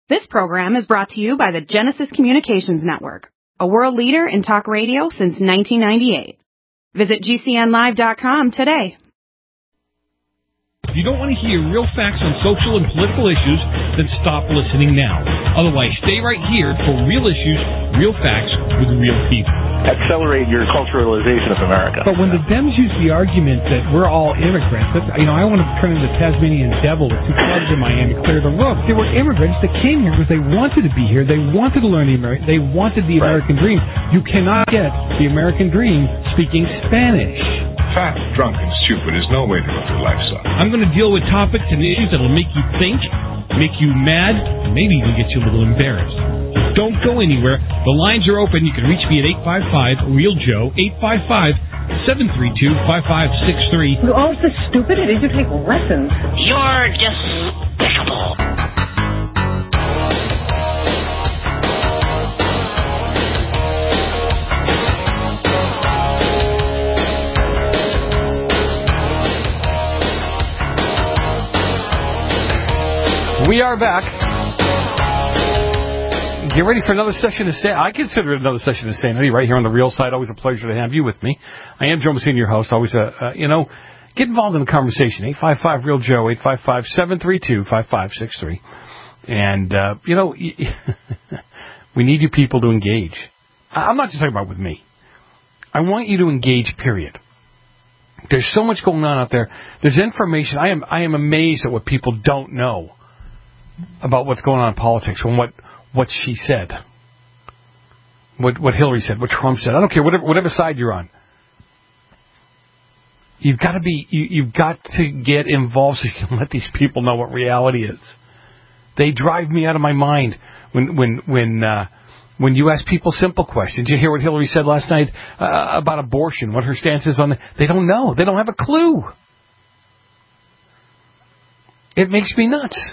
This program is brought to you by the Genesis Communications Network, a world leader in talk radio since 1998. Visit GCNlive.com today. If you don't want to hear real facts on social and political issues, then stop listening now. Otherwise, stay right here for real issues, real facts with real people. Accelerate your culturalization of America. But when the Dems use the argument that we're all immigrants, I want to turn into the Tasmanian devil with two clubs in Miami, clear the road. They were immigrants that came here because they wanted to be here. They wanted to learn they wanted the American dream. You cannot get the American dream speaking Spanish. Fat, drunk, and stupid is no way to live your life, son. I'm going to deal with topics and issues that will make you think, make you mad, and maybe even get you a little embarrassed. Don't go anywhere. The lines are open. You can reach me at 855-REAL-JOE, 855-732-5563. You're all so stupid, it is you take lessons. You're despicable. We are back. Get ready for another session of Sanity. I consider it another session of Sanity right here on the Real Side. Always a pleasure to have you with me. I am Joe Messina, your host. Always, get involved in the conversation. 855-REAL-JOE, 855-732-5563. And, we need you people to engage. I'm not just talking about with me. I want you to engage, period. There's so much going on out there. There's information. I am amazed at what people don't know about what's going on in politics and what she said, what Hillary said, what Trump said. I don't care, whatever side you're on. You've got to get involved so you can let these people know what reality is. They drive me out of my mind when you ask people simple questions. You hear what Hillary said last night about abortion, what her stance is on it. They don't know. They don't have a clue. It makes me nuts.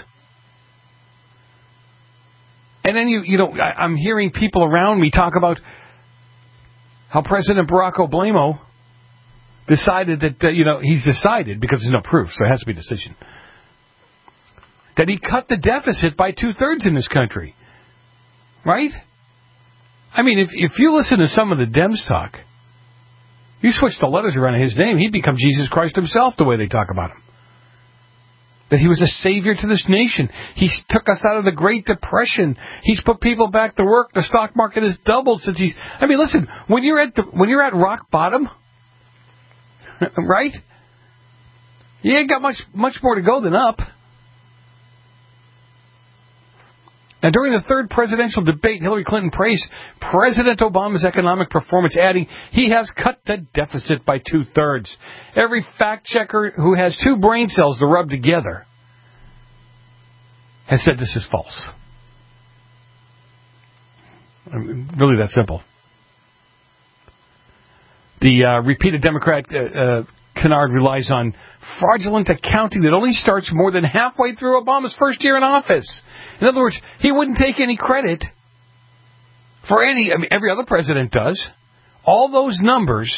And then I'm hearing people around me talk about how President Barack Obama decided that he's decided, because there's no proof, so it has to be a decision, that he cut the deficit by 2/3 in this country, right? I mean, if you listen to some of the Dems talk, you switch the letters around in his name, he'd become Jesus Christ himself the way they talk about him. That he was a savior to this nation. He took us out of the Great Depression. He's put people back to work. The stock market has doubled since listen, when you're at rock bottom, right? You ain't got much more to go than up. Now, during the third presidential debate, Hillary Clinton praised President Obama's economic performance, adding, he has cut the deficit by 2/3. Every fact checker who has two brain cells to rub together has said this is false. Really that simple. The repeated Democrat canard relies on fraudulent accounting that only starts more than halfway through Obama's first year in office. In other words, he wouldn't take any credit for every other president does. All those numbers,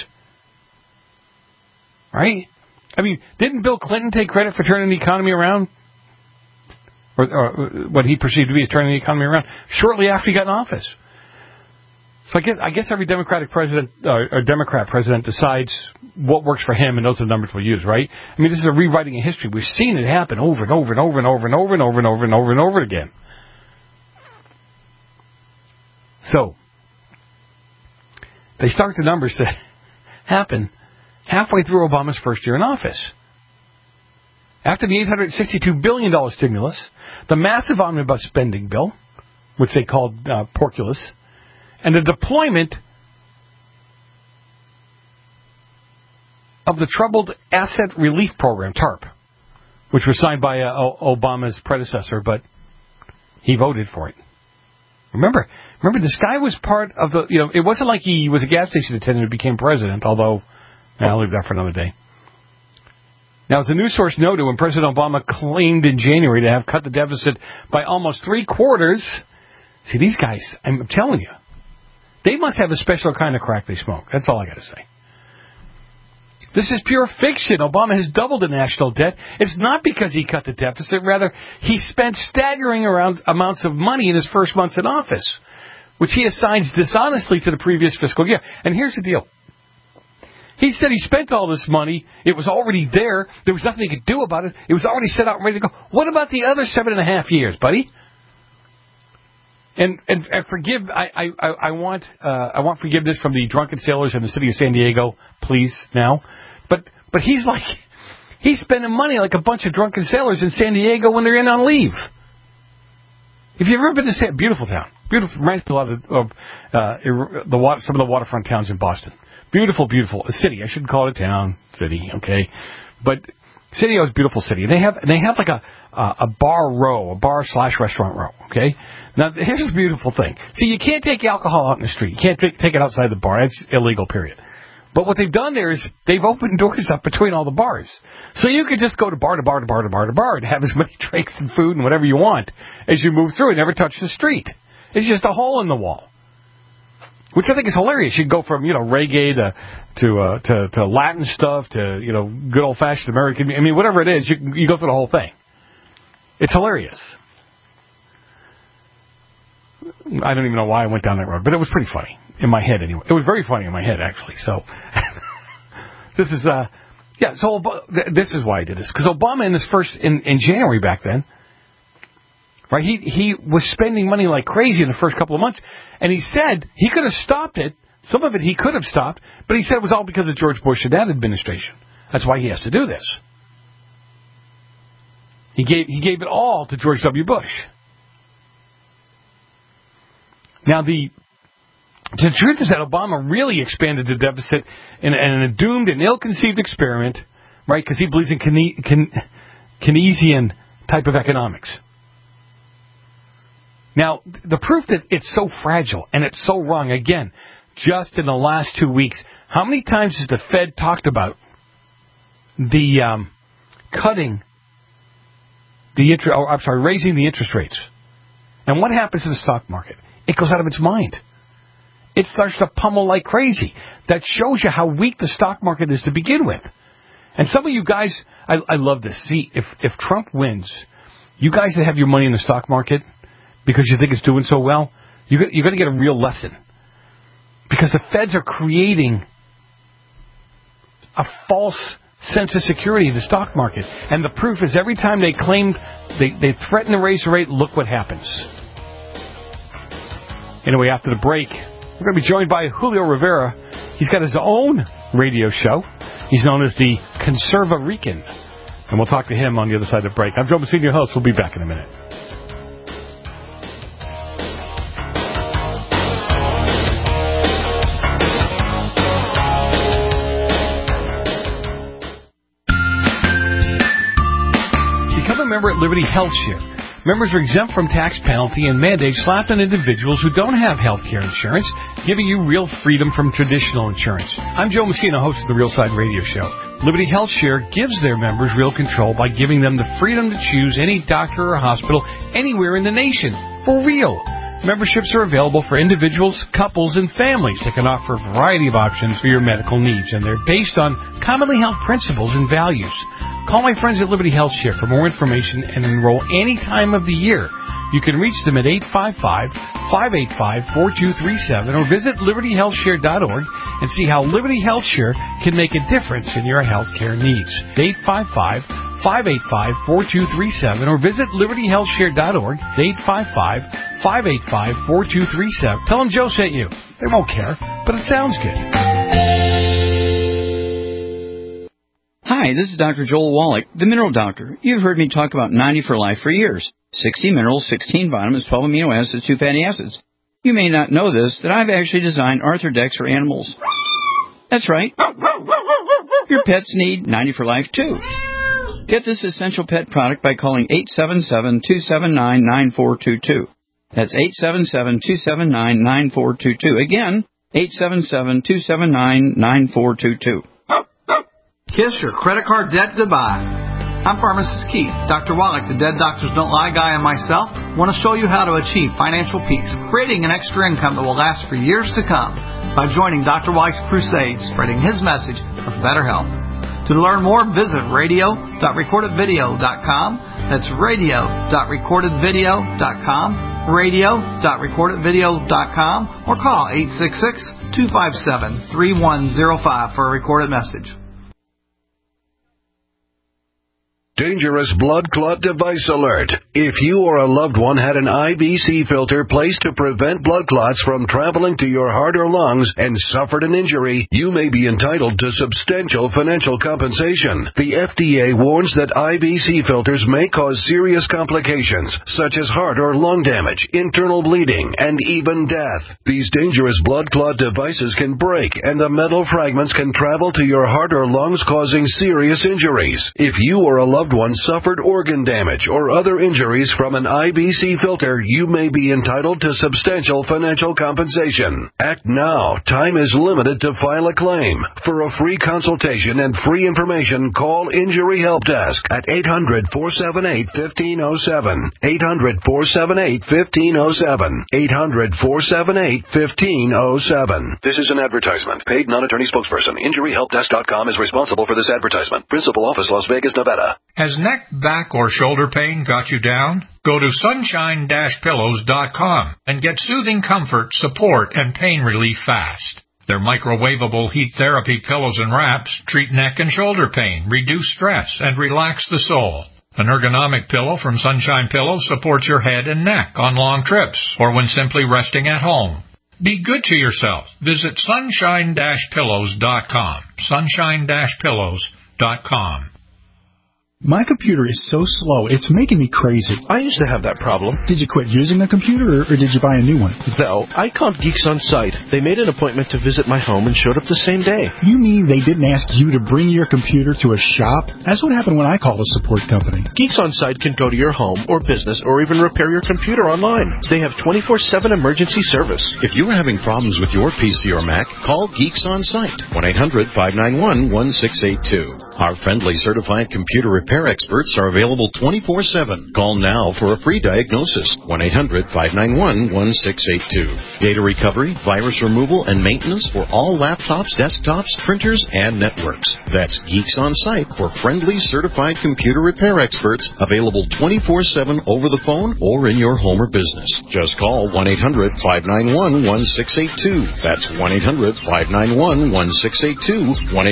right? Didn't Bill Clinton take credit for turning the economy around? Or what he perceived to be turning the economy around shortly after he got in office. So I guess every Democratic president or Democrat president decides what works for him, and those are the numbers we'll use, right? This is a rewriting of history. We've seen it happen over and over and over and over and over and over and over and over and over again. So they start the numbers to happen halfway through Obama's first year in office. After the $862 billion stimulus, the massive omnibus spending bill, which they called porculus, and the deployment of the Troubled Asset Relief Program, TARP, which was signed by Obama's predecessor, but he voted for it. Remember, this guy was part of the, it wasn't like he was a gas station attendant who became president, although, I'll leave that for another day. Now, as the news source noted, when President Obama claimed in January to have cut the deficit by almost 3/4, see, these guys, I'm telling you, they must have a special kind of crack they smoke. That's all I got to say. This is pure fiction. Obama has doubled the national debt. It's not because he cut the deficit. Rather, he spent staggering around amounts of money in his first months in office, which he assigns dishonestly to the previous fiscal year. And here's the deal. He said he spent all this money. It was already there. There was nothing he could do about it. It was already set out and ready to go. What about the other 7.5 years, buddy? And forgive. I want forgiveness from the drunken sailors in the city of San Diego, please now. But he's spending money like a bunch of drunken sailors in San Diego when they're in on leave. If you've ever been to San, beautiful town, beautiful, reminds me a lot of some of the waterfront towns in Boston. Beautiful, beautiful. A city. I shouldn't call it a town. City, okay? But San Diego is a beautiful city. And they have like a bar/restaurant row, okay? Now, here's the beautiful thing. See, you can't take alcohol out in the street. You can't take it outside the bar. That's illegal, period. But what they've done there is they've opened doors up between all the bars. So you could just go to bar to bar to bar to bar to bar and have as many drinks and food and whatever you want as you move through and never touch the street. It's just a hole in the wall. Which I think is hilarious. You can go from, reggae to Latin stuff to, good old-fashioned American. I mean, whatever it is, you go through the whole thing. It's hilarious. I don't even know why I went down that road, but it was pretty funny in my head anyway. It was very funny in my head, actually. So this is, so this is why I did this. Because Obama in January back then, right, he was spending money like crazy in the first couple of months, and he said he could have stopped it. Some of it he could have stopped, but he said it was all because of George Bush and that administration. That's why he has to do this. He gave it all to George W. Bush. Now, the truth is that Obama really expanded the deficit in a doomed and ill-conceived experiment, right, because he believes in Keynesian type of economics. Now, the proof that it's so fragile and it's so wrong, again, just in the last 2 weeks, how many times has the Fed talked about the raising the interest rates? And what happens to the stock market? It goes out of its mind. It starts to pummel like crazy. That shows you how weak the stock market is to begin with. And some of you guys, I love this. See, if Trump wins, you guys that have your money in the stock market because you think it's doing so well, you're going to get a real lesson. Because the Feds are creating a false sense of security in the stock market. And the proof is every time they threaten to raise the rate, look what happens. Anyway, after the break, we're going to be joined by Julio Rivera. He's got his own radio show. He's known as the Conserva-Rican. And we'll talk to him on the other side of the break. I'm Joe Messina, your host. We'll be back in a minute. Become a member at Liberty Health Share. Members are exempt from tax penalty and mandates slapped on individuals who don't have health care insurance, giving you real freedom from traditional insurance. I'm Joe Messina, host of the Real Side Radio Show. Liberty Health Share gives their members real control by giving them the freedom to choose any doctor or hospital anywhere in the nation. For real. Memberships are available for individuals, couples, and families that can offer a variety of options for your medical needs, and they're based on commonly held principles and values. Call my friends at Liberty Health Share for more information and enroll any time of the year. You can reach them at 855-585-4237 or visit libertyhealthshare.org and see how Liberty Health Share can make a difference in your health care needs. 855-585-4237 or visit libertyhealthshare.org. 855-585-4237. Tell them Joe sent you. They won't care, but it sounds good. Hi, this is Dr. Joel Wallach, the Mineral Doctor. You've heard me talk about 90 for Life for years. 60 minerals, 16 vitamins, 12 amino acids, 2 fatty acids. You may not know this, that I've actually designed Arthrodex for animals. That's right. Your pets need 90 for Life, too. Get this essential pet product by calling 877-279-9422. That's 877-279-9422. Again, 877-279-9422. Kiss your credit card debt goodbye. I'm Pharmacist Keith. Dr. Wallach, the Dead Doctors Don't Lie guy, and myself want to show you how to achieve financial peace, creating an extra income that will last for years to come by joining Dr. Wallach's crusade, spreading his message of better health. To learn more, visit radio.recordedvideo.com. That's radio.recordedvideo.com, radio.recordedvideo.com, or call 866-257-3105 for a recorded message. Dangerous blood clot device alert. If you or a loved one had an IBC filter placed to prevent blood clots from traveling to your heart or lungs and suffered an injury, you may be entitled to substantial financial compensation. The FDA warns that IBC filters may cause serious complications, such as heart or lung damage, internal bleeding, and even death. These dangerous blood clot devices can break, and the metal fragments can travel to your heart or lungs, causing serious injuries. If you or a loved one suffered organ damage or other injuries from an IBC filter, you may be entitled to substantial financial compensation. Act now. Time is limited to file a claim. For a free consultation and free information, call Injury Help Desk at 800-478-1507. 800-478-1507. 800-478-1507. This is an advertisement. Paid non-attorney spokesperson. InjuryHelpDesk.com is responsible for this advertisement. Principal office, Las Vegas, Nevada. Has neck, back, or shoulder pain got you down? Go to sunshine-pillows.com and get soothing comfort, support, and pain relief fast. Their microwavable heat therapy pillows and wraps treat neck and shoulder pain, reduce stress, and relax the soul. An ergonomic pillow from Sunshine Pillows supports your head and neck on long trips or when simply resting at home. Be good to yourself. Visit sunshine-pillows.com. Sunshine-pillows.com. My computer is so slow, it's making me crazy. I used to have that problem. Did you quit using a computer, or did you buy a new one? No, I called Geeks On Site. They made an appointment to visit my home and showed up the same day. You mean they didn't ask you to bring your computer to a shop? That's what happened when I called a support company. Geeks On Site can go to your home or business or even repair your computer online. They have 24/7 emergency service. If you are having problems with your PC or Mac, call Geeks On Site, 1-800-591-1682. Our friendly certified computer repair experts are available 24/7. Call now for a free diagnosis, 1-800-591-1682. Data recovery, virus removal, and maintenance for all laptops, desktops, printers, and networks. That's Geeks On Site for friendly certified computer repair experts, available 24/7 over the phone or in your home or business. Just call 1-800-591-1682. That's 1-800-591-1682,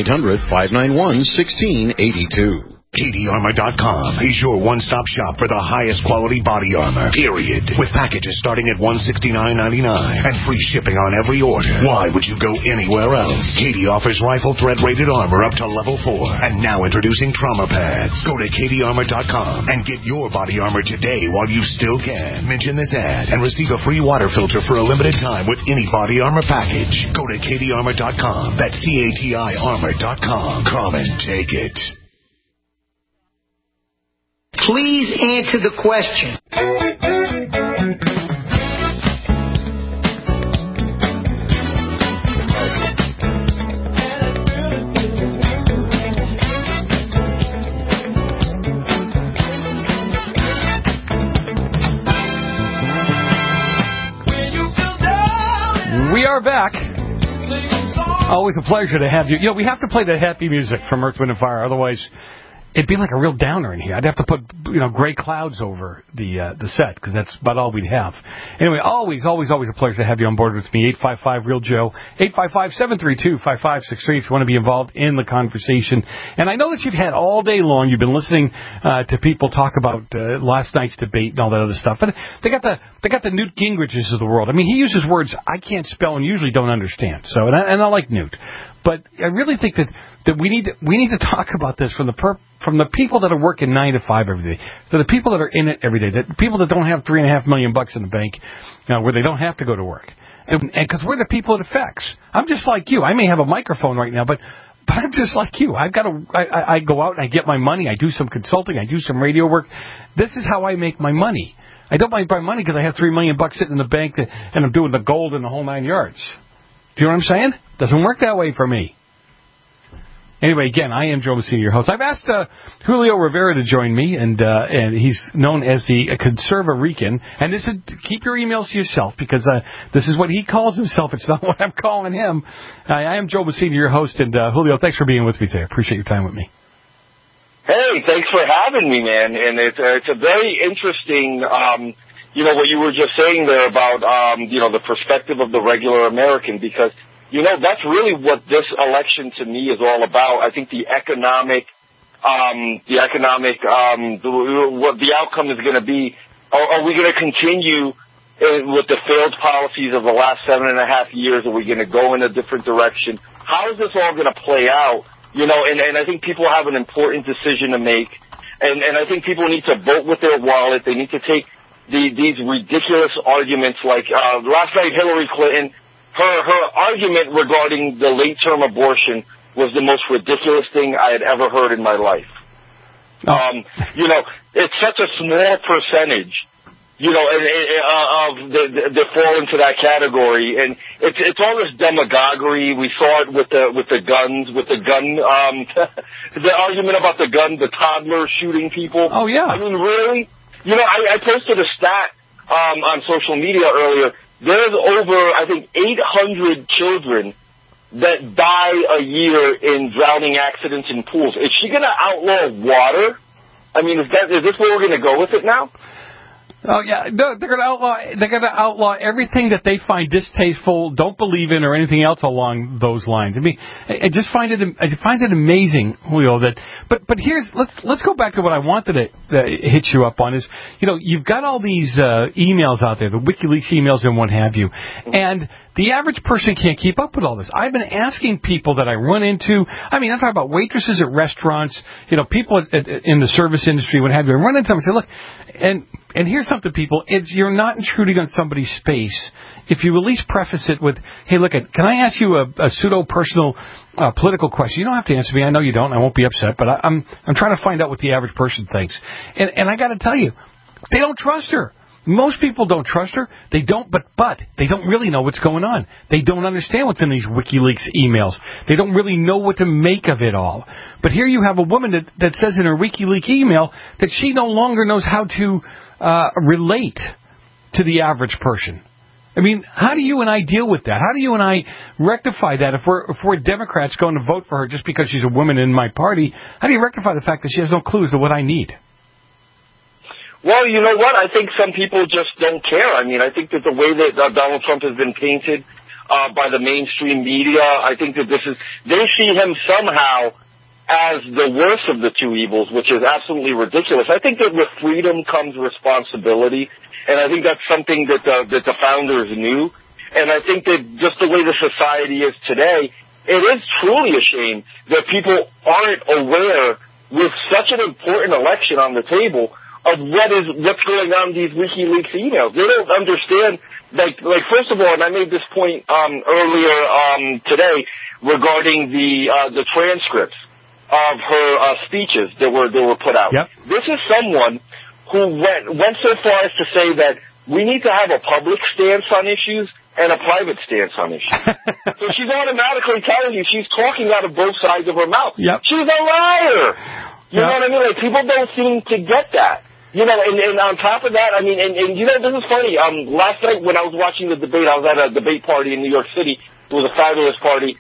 1-800-591-1682. KDArmor.com is your one-stop shop for the highest quality body armor, period. With packages starting at $169.99 and free shipping on every order. Why would you go anywhere else? KD offers rifle threat-rated armor up to level 4. And now introducing trauma pads. Go to KDArmor.com and get your body armor today while you still can. Mention this ad and receive a free water filter for a limited time with any body armor package. Go to KDArmor.com. That's CATI armor.com. Come and take it. Please answer the question. We are back. Always a pleasure to have you. You know, we have to play the happy music from Earth, Wind, and Fire, otherwise it'd be like a real downer in here. I'd have to put, gray clouds over the set, because that's about all we'd have. Anyway, always a pleasure to have you on board with me. 855-REAL-JOE, 855-732-5563 if you want to be involved in the conversation. And I know that you've had all day long, you've been listening to people talk about last night's debate and all that other stuff. And they got the Newt Gingriches of the world. I mean, he uses words I can't spell and usually don't understand. So, and I like Newt. But I really think that we need to talk about this from the people that are working 9 to 5 every day, to the people that are in it every day, the people that don't have $3.5 million in the bank, where they don't have to go to work, and because we're the people it affects. I'm just like you. I may have a microphone right now, but I'm just like you. I go out and I get my money. I do some consulting. I do some radio work. This is how I make my money. I don't make my money because I have $3 million sitting in the bank and I'm doing the gold in the whole 9 yards. Do you know what I'm saying? Doesn't work that way for me. Anyway, again, I am Joe Messina, your host. I've asked Julio Rivera to join me, and he's known as the Conservarican. And this is, keep your emails to yourself, because this is what he calls himself. It's not what I'm calling him. I am Joe Messina, your host, and Julio, thanks for being with me today. I appreciate your time with me. Hey, thanks for having me, man. And it's a very interesting, what you were just saying there about, the perspective of the regular American, because that's really what this election to me is all about. I think the economic, what the outcome is going to be. Are we going to continue with the failed policies of the last 7.5 years? Are we going to go in a different direction? How is this all going to play out? And I think people have an important decision to make. And I think people need to vote with their wallet. They need to take these ridiculous arguments like, last night Hillary Clinton, her argument regarding the late-term abortion was the most ridiculous thing I had ever heard in my life. It's such a small percentage, that fall into that category, and it's all this demagoguery. We saw it with the guns, the argument about the gun, the toddler shooting people. Oh yeah. I mean, really? I posted a stat on social media earlier. There's over, I think, 800 children that die a year in drowning accidents in pools. Is she going to outlaw water? I mean, is this where we're going to go with it now? Oh yeah, no, they're going to outlaw everything that they find distasteful, don't believe in, or anything else along those lines. I mean, I find it amazing, Julio, that. But let's go back to what I wanted to hit you up on is, you've got all these emails out there, the WikiLeaks emails and what have you, and the average person can't keep up with all this. I've been asking people that I run into. I mean, I'm talking about waitresses at restaurants, people in the service industry, what have you. I run into them and say, look, and here's something, people. You're not intruding on somebody's space if you at least preface it with, hey, look, can I ask you a pseudo-personal political question? You don't have to answer me. I know you don't. I won't be upset. But I'm trying to find out what the average person thinks. And I got to tell you, they don't trust her. Most people don't trust her. They don't, but they don't really know what's going on. They don't understand what's in these WikiLeaks emails. They don't really know what to make of it all. But here you have a woman that says in her WikiLeaks email that she no longer knows how to relate to the average person. I mean, how do you and I deal with that? How do you and I rectify that if we're Democrats going to vote for her just because she's a woman in my party? How do you rectify the fact that she has no clue as to what I need? Well, you know what? I think some people just don't care. I mean, I think that the way that Donald Trump has been painted by the mainstream media, I think that they see him somehow as the worst of the two evils, which is absolutely ridiculous. I think that with freedom comes responsibility, and I think that's something that the founders knew. And I think that just the way the society is today, it is truly a shame that people aren't aware with such an important election on the table of what's going on in these WikiLeaks emails. They don't understand, like first of all, and I made this point earlier today regarding the transcripts of her speeches that were put out. Yep. This is someone who went so far as to say that we need to have a public stance on issues and a private stance on issues. So she's automatically telling you she's talking out of both sides of her mouth. Yep. She's a liar. You know what I mean? Like, people don't seem to get that. And on top of that, I mean, and this is funny. Last night when I was watching the debate, I was at a debate party in New York City. It was a fabulous party.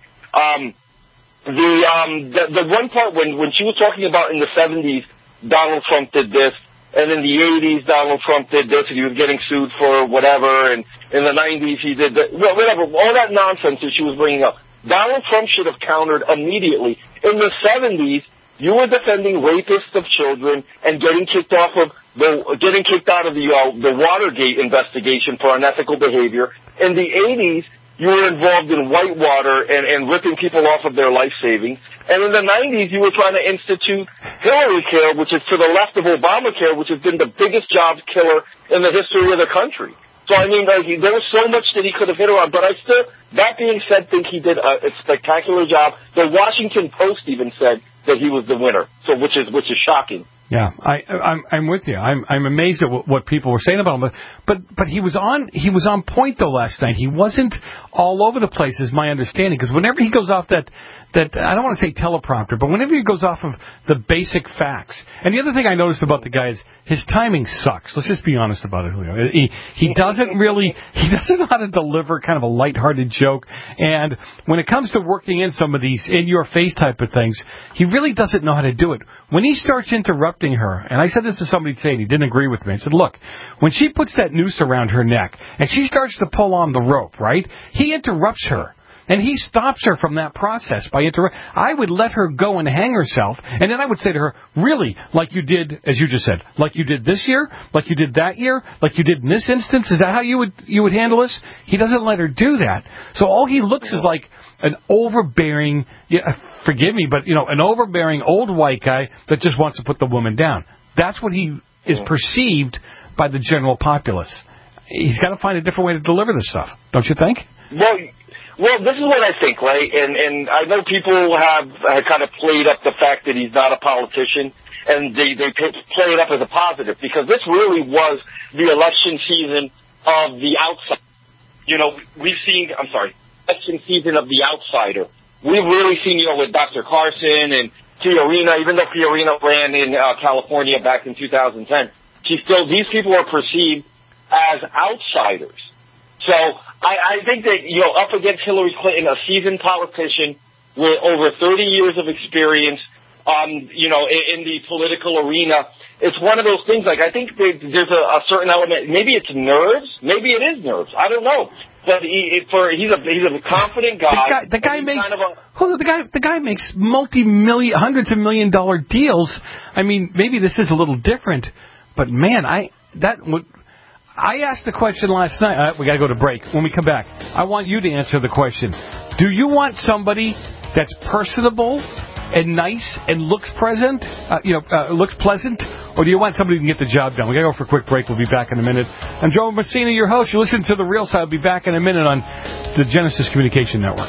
The one part when she was talking about in the 70s, Donald Trump did this, and in the 80s, Donald Trump did this, and he was getting sued for whatever, and in the 90s, he did that, whatever, all that nonsense that she was bringing up. Donald Trump should have countered immediately. In the 70s, you were defending rapists of children and getting kicked out of the Watergate investigation for unethical behavior. In the 80s, you were involved in Whitewater and ripping people off of their life savings. And in the 90s, you were trying to institute Hillary Care, which is to the left of Obamacare, which has been the biggest job killer in the history of the country. So, I mean, there was so much that he could have hit her on, but I still, that being said, think he did a spectacular job. The Washington Post even said that he was the winner, so which is shocking. Yeah, I'm with you. I'm amazed at what people were saying about him. But he was on point though last night. He wasn't all over the place, is my understanding. Because whenever he goes off that that, I don't want to say teleprompter, but whenever he goes off of the basic facts. And the other thing I noticed about the guy is his timing sucks. Let's just be honest about it, Julio. He doesn't know how to deliver kind of a lighthearted joke. And when it comes to working in some of these in-your-face type of things, he really doesn't know how to do it. When he starts interrupting her, and I said this to somebody today, and he didn't agree with me. I said, look, when she puts that noose around her neck, and she starts to pull on the rope, right, he interrupts her. And he stops her from that process by I would let her go and hang herself, and then I would say to her, really, like you did, as you just said, like you did this year, like you did that year, like you did in this instance, is that how you would handle this? He doesn't let her do that. So all he looks is like an overbearing, forgive me, but, an overbearing old white guy that just wants to put the woman down. That's what he is perceived by the general populace. He's got to find a different way to deliver this stuff, don't you think? Well, this is what I think, right? And I know people have kind of played up the fact that he's not a politician, and they play it up as a positive, because this really was the election season of the outside. We've seen, election season of the outsider. We've really seen, with Dr. Carson and Fiorina, even though Fiorina ran in California back in 2010, these people are perceived as outsiders. So I think that, up against Hillary Clinton, a seasoned politician with over 30 years of experience, in the political arena, it's one of those things. Like, I think there's a certain element. Maybe it's nerves. Maybe it is nerves. I don't know. But he's a confident guy. The guy makes hundreds of $1 million deals. I mean, maybe this is a little different, but man, I asked the question last night. We got to go to break. When we come back, I want you to answer the question. Do you want somebody that's personable and nice and looks pleasant, or do you want somebody who can get the job done? We got to go for a quick break. We'll be back in a minute. I'm Joe Messina, your host. You listen to The Real Side. I'll be back in a minute on the Genesis Communication Network.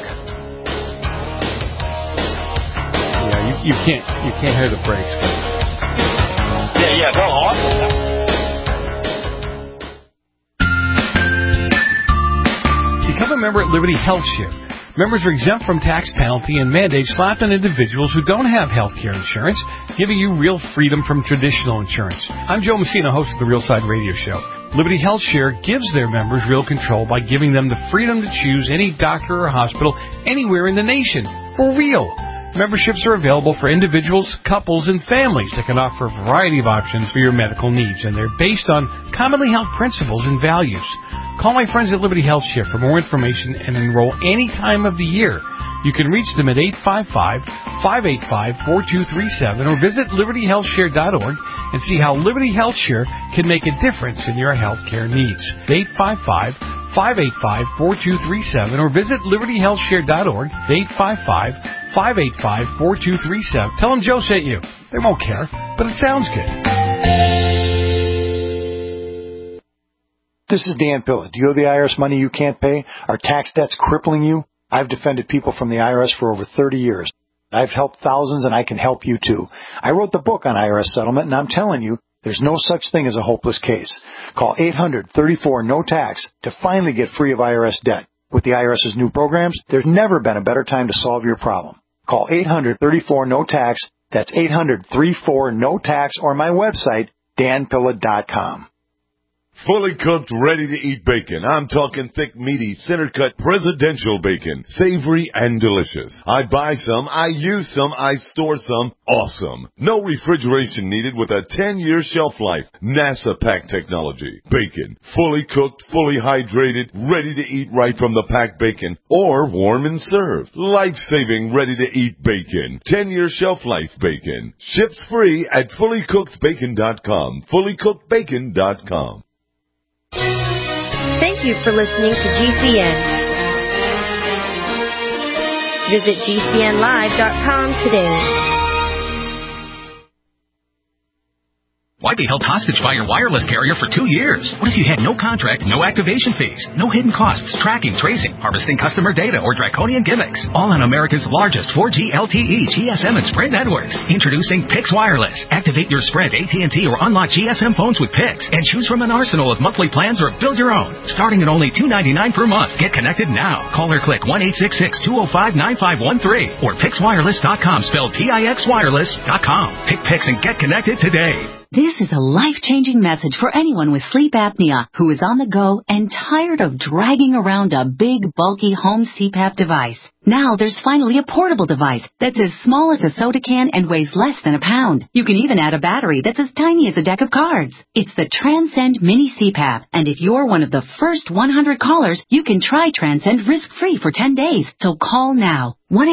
Yeah, you can't hear the brakes. Yeah, no, awesome. Become a member at Liberty HealthShare. Members are exempt from tax penalty and mandates slapped on individuals who don't have health care insurance, giving you real freedom from traditional insurance. I'm Joe Messina, host of the Real Side Radio Show. Liberty HealthShare gives their members real control by giving them the freedom to choose any doctor or hospital anywhere in the nation. For real. Memberships are available for individuals, couples, and families that can offer a variety of options for your medical needs, and they're based on commonly held principles and values. Call my friends at Liberty HealthShare for more information and enroll any time of the year. You can reach them at 855-585-4237 or visit libertyhealthshare.org and see how Liberty HealthShare can make a difference in your health care needs. 855-585-4237 or visit libertyhealthshare.org. 855-585-4237. Tell them Joe sent you. They won't care, but it sounds good. This is Dan Pilla. Do you owe the IRS money you can't pay? Are tax debts crippling you? I've defended people from the IRS for over 30 years. I've helped thousands, and I can help you too. I wrote the book on IRS settlement, and I'm telling you, there's no such thing as a hopeless case. Call 800-34-NO-TAX to finally get free of IRS debt. With the IRS's new programs, there's never been a better time to solve your problem. Call 800-34-NO-TAX. That's 800-34-NO-TAX, or my website, danpilla.com. Fully cooked, ready-to-eat bacon. I'm talking thick, meaty, center-cut presidential bacon. Savory and delicious. I buy some, I use some, I store some. Awesome. No refrigeration needed with a 10-year shelf life. NASA pack technology. Bacon. Fully cooked, fully hydrated, ready to eat right from the packed bacon. Or warm and served. Life-saving, ready-to-eat bacon. 10-year shelf life bacon. Ships free at fullycookedbacon.com. Fullycookedbacon.com. Thank you for listening to GCN. Visit GCNlive.com today. Why be held hostage by your wireless carrier for 2 years? What if you had no contract, no activation fees, no hidden costs, tracking, tracing, harvesting customer data, or draconian gimmicks? All on America's largest 4G LTE, GSM, and Sprint networks. Introducing Pix Wireless. Activate your Sprint, AT&T, or unlock GSM phones with Pix, and choose from an arsenal of monthly plans or build your own. Starting at only $2.99 per month. Get connected now. Call or click 1-866-205-9513 or PixWireless.com, spelled PIXWireless.com. Pick Pix and get connected today. This is a life-changing message for anyone with sleep apnea who is on the go and tired of dragging around a big, bulky home CPAP device. Now there's finally a portable device that's as small as a soda can and weighs less than a pound. You can even add a battery that's as tiny as a deck of cards. It's the Transcend Mini CPAP, and if you're one of the first 100 callers, you can try Transcend risk-free for 10 days. So call now.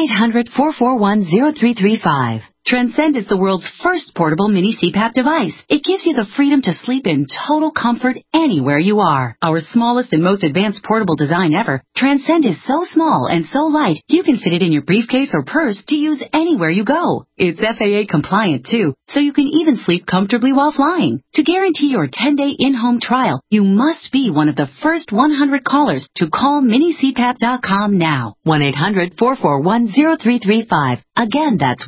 1-800-441-0335. Transcend is the world's first portable mini CPAP device. It gives you the freedom to sleep in total comfort anywhere you are. Our smallest and most advanced portable design ever, Transcend is so small and so light, you can fit it in your briefcase or purse to use anywhere you go. It's FAA compliant too, so you can even sleep comfortably while flying. To guarantee your 10-day in-home trial, you must be one of the first 100 callers to call minicpap.com now. 1-800-441-0335. Again, that's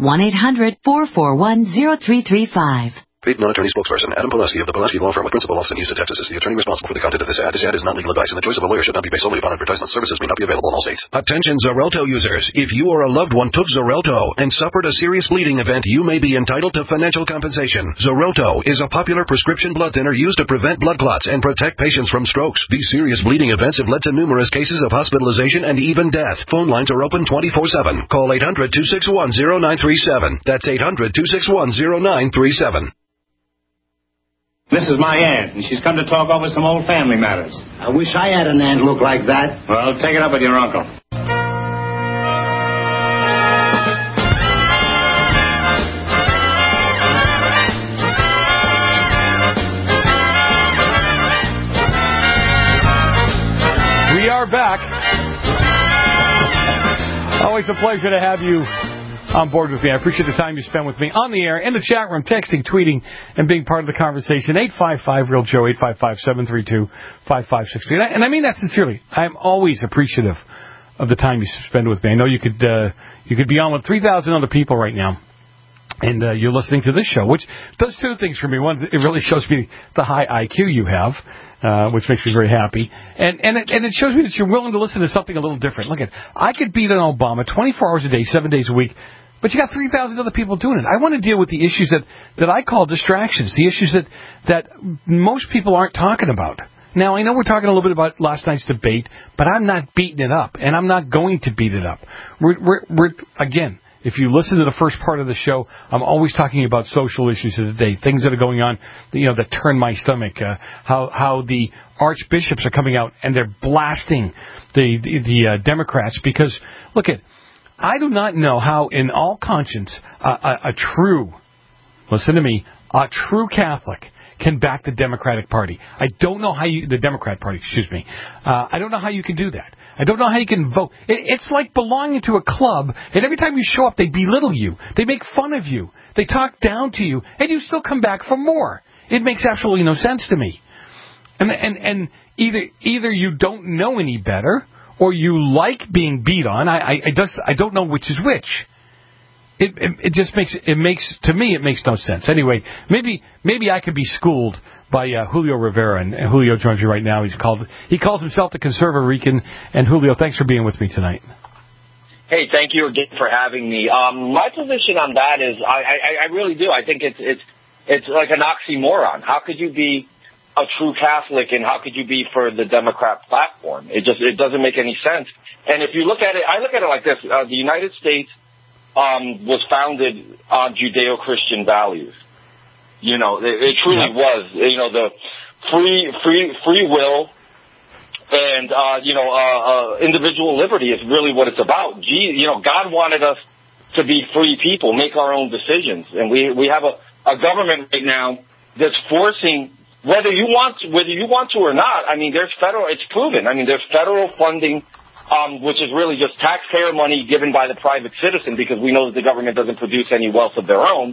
1-800-441-0335. Paid non-attorney spokesperson Adam Pileski of the Pileski Law Firm with principal office in Houston, Texas is the attorney responsible for the content of this ad. This ad is not legal advice, and the choice of a lawyer should not be based solely upon advertisement. Services may not be available in all states. Attention Xarelto users. If you or a loved one took Xarelto and suffered a serious bleeding event, you may be entitled to financial compensation. Xarelto is a popular prescription blood thinner used to prevent blood clots and protect patients from strokes. These serious bleeding events have led to numerous cases of hospitalization and even death. Phone lines are open 24/7. Call 800-261-0937. That's 800-261-0937. This is my aunt, and she's come to talk over some old family matters. I wish I had an aunt look like that. Well, take it up with your uncle. We are back. Always a pleasure to have you on board with me. I appreciate the time you spend with me on the air, in the chat room, texting, tweeting, and being part of the conversation. 855-REAL-JOE, 855-732-5563. And I mean that sincerely. I'm always appreciative of the time you spend with me. I know you could be on with 3,000 other people right now, and you're listening to this show, which does two things for me. One, it really shows me the high IQ you have, which makes me very happy. And it shows me that you're willing to listen to something a little different. Look, I could beat an Obama 24 hours a day, 7 days a week, but you got 3,000 other people doing it. I want to deal with the issues that I call distractions, the issues that most people aren't talking about. Now, I know we're talking a little bit about last night's debate, but I'm not beating it up, and I'm not going to beat it up. We're again, if you listen to the first part of the show, I'm always talking about social issues of the day, things that are going on, that turn my stomach. How the archbishops are coming out and they're blasting the Democrats because, I do not know how, in all conscience, a true Catholic can back the Democratic Party. I don't know how the Democrat Party, I don't know how you can do that. I don't know how you can vote. It's like belonging to a club, and every time you show up, they belittle you. They make fun of you. They talk down to you, and you still come back for more. It makes absolutely no sense to me. And either you don't know any better, or you like being beat on. I don't know which is which. It just makes no sense. Anyway, maybe I could be schooled by Julio Rivera, and Julio joins me right now. He calls himself the Conservative Rican. And Julio, thanks for being with me tonight. Hey, thank you again for having me. My position on that is I really do. I think it's like an oxymoron. How could you be a true Catholic, and how could you be for the Democrat platform? It doesn't make any sense. And if you look at it, I look at it like this: the United States was founded on Judeo-Christian values. It truly was. The free will and individual liberty is really what it's about. God wanted us to be free people, make our own decisions, and we have a government right now that's forcing. Whether you want to or not, there's it's proven. There's federal funding, which is really just taxpayer money given by the private citizen, because we know that the government doesn't produce any wealth of their own.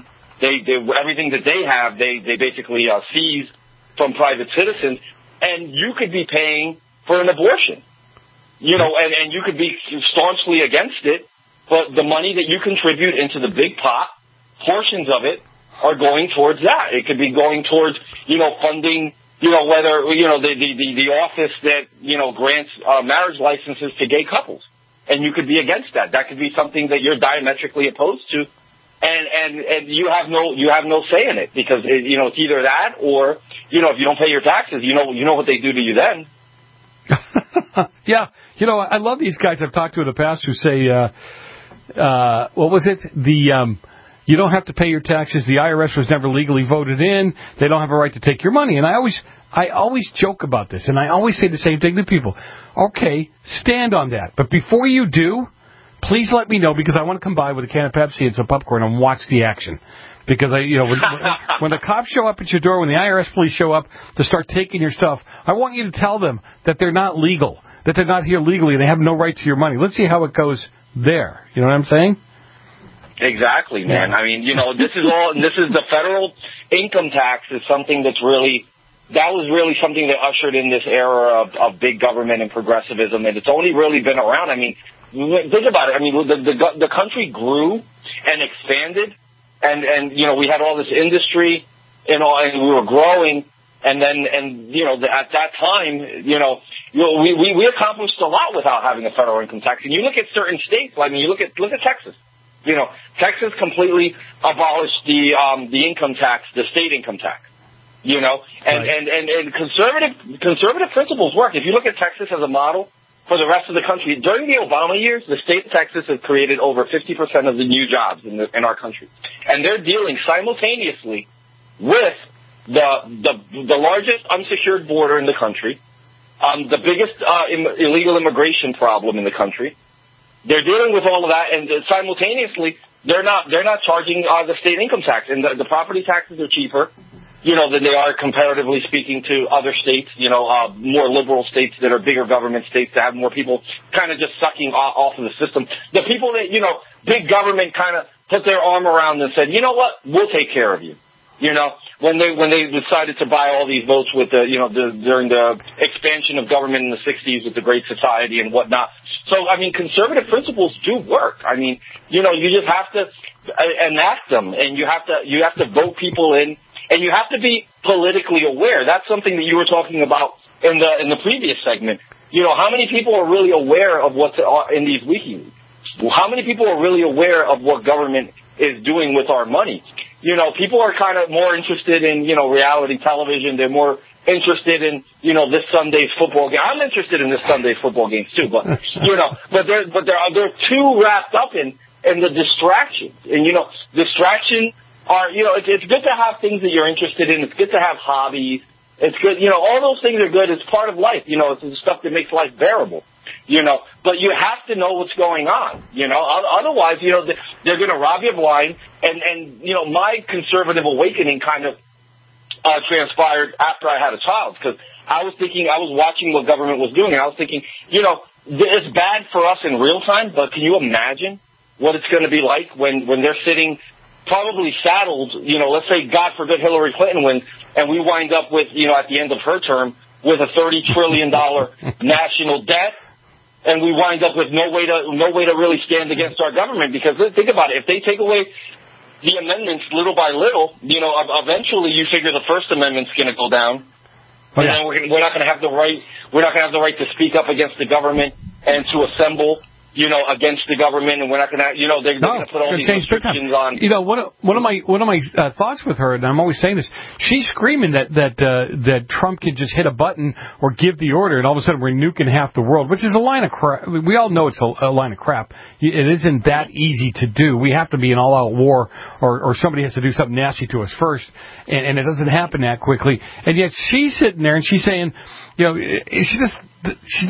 everything that they have, they basically seize from private citizens, and you could be paying for an abortion. You know, and you could be staunchly against it, but the money that you contribute into the big pot, portions of it are going towards that. It could be going towards, you know, funding, you know, whether, you know, the office that, you know, grants marriage licenses to gay couples. And you could be against that. That could be something that you're diametrically opposed to. And you have no say in it, because you know, it's either that or, you know, if you don't pay your taxes, you know what they do to you then. Yeah, you know, I love these guys I've talked to in the past who say, what was it? You don't have to pay your taxes. The IRS was never legally voted in. They don't have a right to take your money. And I always joke about this, and I always say the same thing to people. Okay, stand on that. But before you do, please let me know, because I want to come by with a can of Pepsi and some popcorn and watch the action. Because when the cops show up at your door, when the IRS police show up to start taking your stuff, I want you to tell them that they're not legal, that they're not here legally, and they have no right to your money. Let's see how it goes there. You know what I'm saying? Exactly, man. I mean, you know, this is the federal income tax is something that was really something that ushered in this era of big government and progressivism, and it's only really been around. I mean, think about it. I mean, the country grew and expanded, and you know, we had all this industry, and we were growing, and you know, at that time, you know, we accomplished a lot without having a federal income tax. And you look at certain states, I mean, you look at Texas. You know, Texas completely abolished the income tax, the state income tax. You know, and conservative principles work. If you look at Texas as a model for the rest of the country, during the Obama years, the state of Texas has created over 50% of the new jobs in our country, and they're dealing simultaneously with the largest unsecured border in the country, the biggest illegal immigration problem in the country. They're dealing with all of that, and simultaneously, they're not charging the state income tax, and the property taxes are cheaper, you know, than they are comparatively speaking to other states, you know, more liberal states that are bigger government states that have more people kind of just sucking off of the system. The people that, you know, big government kind of put their arm around and said, you know what, we'll take care of you. You know, when they decided to buy all these votes with during the expansion of government in the 60s with the Great Society and whatnot. So, I mean, conservative principles do work. I mean, you know, you just have to enact them, and you have to vote people in, and you have to be politically aware. That's something that you were talking about in the previous segment. You know, how many people are really aware of what's in these WikiLeaks? How many people are really aware of what government is doing with our money? You know, people are kind of more interested in, you know, reality television. They're more interested in, you know, this Sunday's football game. I'm interested in this Sunday's football games too, but you know, they're too wrapped up in the distractions. And you know, distractions are, you know, it's good to have things that you're interested in. It's good to have hobbies. It's good, you know, all those things are good. It's part of life. You know, it's the stuff that makes life bearable. You know, but you have to know what's going on, you know, otherwise, you know, they're going to rob you blind. And, you know, my conservative awakening kind of transpired after I had a child, because I was watching what government was doing, and I was thinking, you know, it's bad for us in real time, but can you imagine what it's going to be like when they're sitting probably saddled, you know, let's say, God forbid, Hillary Clinton wins, and we wind up with, you know, at the end of her term, with a $30 trillion national debt. And we wind up with no way to really stand against our government, because think about it. If they take away the amendments little by little, you know, eventually you figure the First Amendment's going to go down. And then we're not going to have the right. We're not going to have the right to speak up against the government and to assemble, you know, against the government, and we're not going to, you know, they're going to put all these restrictions on. You know, one of my thoughts with her, and I'm always saying this, she's screaming that Trump can just hit a button or give the order, and all of a sudden we're nuking half the world, which is a line of crap. We all know it's a line of crap. It isn't that easy to do. We have to be in all-out war, or somebody has to do something nasty to us first, and it doesn't happen that quickly. And yet she's sitting there and she's saying, you know, she just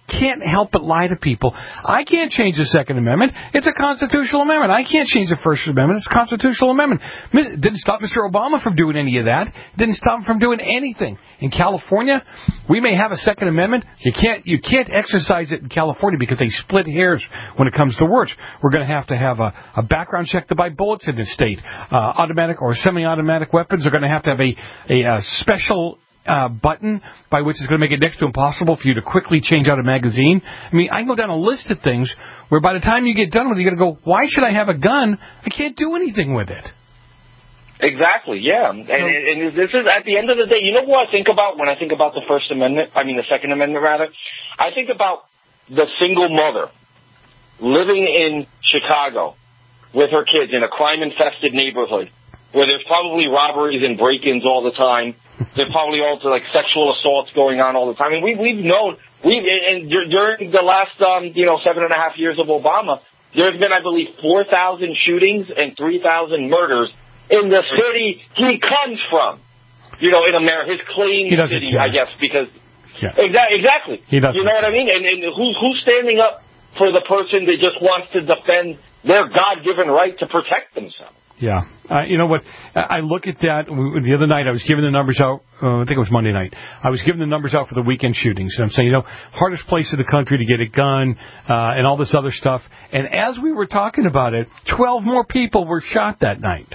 can't help but lie to people. I can't change the Second Amendment. It's a constitutional amendment. I can't change the First Amendment. It's a constitutional amendment. It didn't stop Mr. Obama from doing any of that. It didn't stop him from doing anything. In California, we may have a Second Amendment. You can't exercise it in California because they split hairs when it comes to words. We're going to have a background check to buy bullets in this state. Automatic or semi-automatic weapons are going to have a special button by which is going to make it next to impossible for you to quickly change out a magazine. I mean, I can go down a list of things where by the time you get done with it, you're going to go, why should I have a gun? I can't do anything with it. Exactly, yeah. And this is, at the end of the day, you know what I think about when I think about the Second Amendment, rather? I think about the single mother living in Chicago with her kids in a crime-infested neighborhood where there's probably robberies and break-ins all the time. There's probably also like sexual assaults going on all the time. I mean, we've known during the last 7.5 years of Obama, there's been, I believe, 4,000 shootings and 3,000 murders in the city he comes from. In America, his claim city, care. I guess, because exactly. He doesn't. You know what I mean? And who's standing up for the person that just wants to defend their God-given right to protect themselves? Yeah. You know what? I look at that. The other night, I was giving the numbers out. I think it was Monday night. I was giving the numbers out for the weekend shootings. And I'm saying, hardest place in the country to get a gun and all this other stuff. And as we were talking about it, 12 more people were shot that night.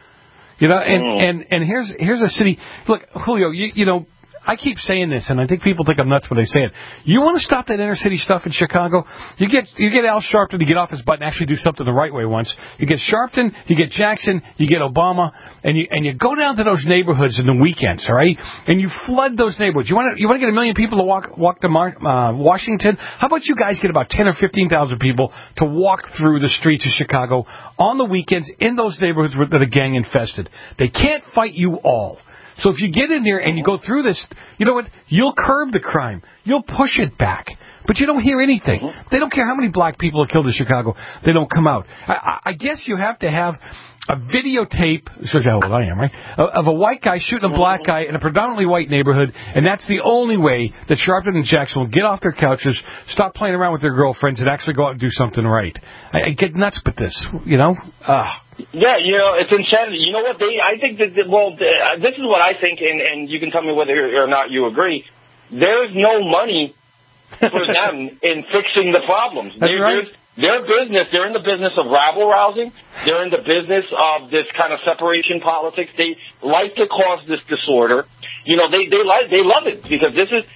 And here's a city. Look, Julio, I keep saying this, and I think people think I'm nuts when they say it. You want to stop that inner city stuff in Chicago? You get Al Sharpton to get off his butt and actually do something the right way once. You get Sharpton, you get Jackson, you get Obama, and you go down to those neighborhoods in the weekends, all right? And you flood those neighborhoods. You want to get 1 million people to walk to Washington? How about you guys get about 10 or 15,000 people to walk through the streets of Chicago on the weekends in those neighborhoods that are gang infested? They can't fight you all. So if you get in there and you go through this, you know what? You'll curb the crime. You'll push it back. But you don't hear anything. They don't care how many black people are killed in Chicago. They don't come out. I guess you have to have a videotape, shows you how old I am, right, of a white guy shooting a black guy in a predominantly white neighborhood, and that's the only way that Sharpton and Jackson will get off their couches, stop playing around with their girlfriends, and actually go out and do something right. I get nuts with this, Yeah, it's insanity. You know what? I think that, this is what I think, and you can tell me whether or not you agree. There's no money for them in fixing the problems. That's right. Their business, they're in the business of rabble-rousing. They're in the business of this kind of separation politics. They like to cause this disorder. They love it because this is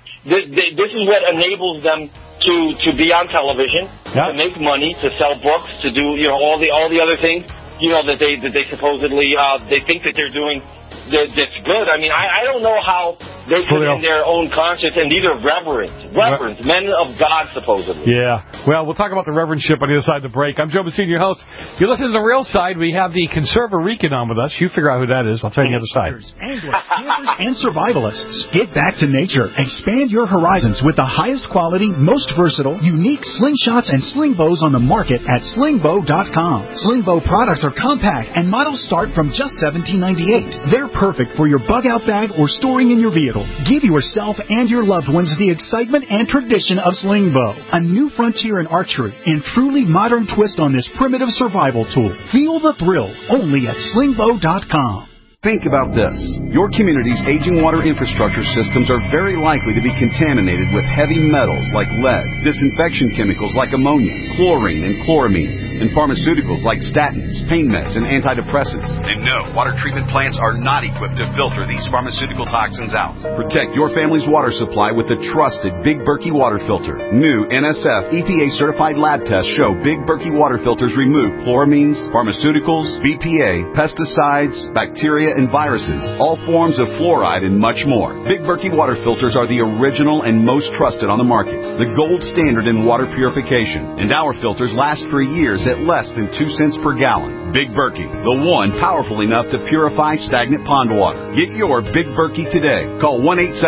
what enables them to be on television, to make money, to sell books, to do all the other things that they supposedly they think that they're doing that's good. I mean, I don't know how they can in their own conscience, and these are reverends, men of God, supposedly. Yeah. Well, we'll talk about the reverendship on the other side of the break. I'm Joe Messina, your host. You're listening to The Real Side. We have the Conserva Rican on with us. You figure out who that is. I'll tell you the other side. Anglers, campers, and survivalists. Get back to nature. Expand your horizons with the highest quality, most versatile, unique slingshots and sling bows on the market at slingbow.com. Slingbow products are compact, and models start from just $17.98. They're perfect for your bug-out bag or storing in your vehicle. Give yourself and your loved ones the excitement and tradition of Slingbow, a new frontier in archery and truly modern twist on this primitive survival tool. Feel the thrill only at slingbow.com. Think about this. Your community's aging water infrastructure systems are very likely to be contaminated with heavy metals like lead, disinfection chemicals like ammonia, chlorine and chloramines, and pharmaceuticals like statins, pain meds, and antidepressants. And no, water treatment plants are not equipped to filter these pharmaceutical toxins out. Protect your family's water supply with the trusted Big Berkey water filter. New NSF EPA-certified lab tests show Big Berkey water filters remove chloramines, pharmaceuticals, BPA, pesticides, bacteria, and viruses, all forms of fluoride, and much more. Big Berkey water filters are the original and most trusted on the market, the gold standard in water purification, and our filters last for years at less than 2 cents per gallon. Big Berkey, the one powerful enough to purify stagnant pond water. Get your Big Berkey today. Call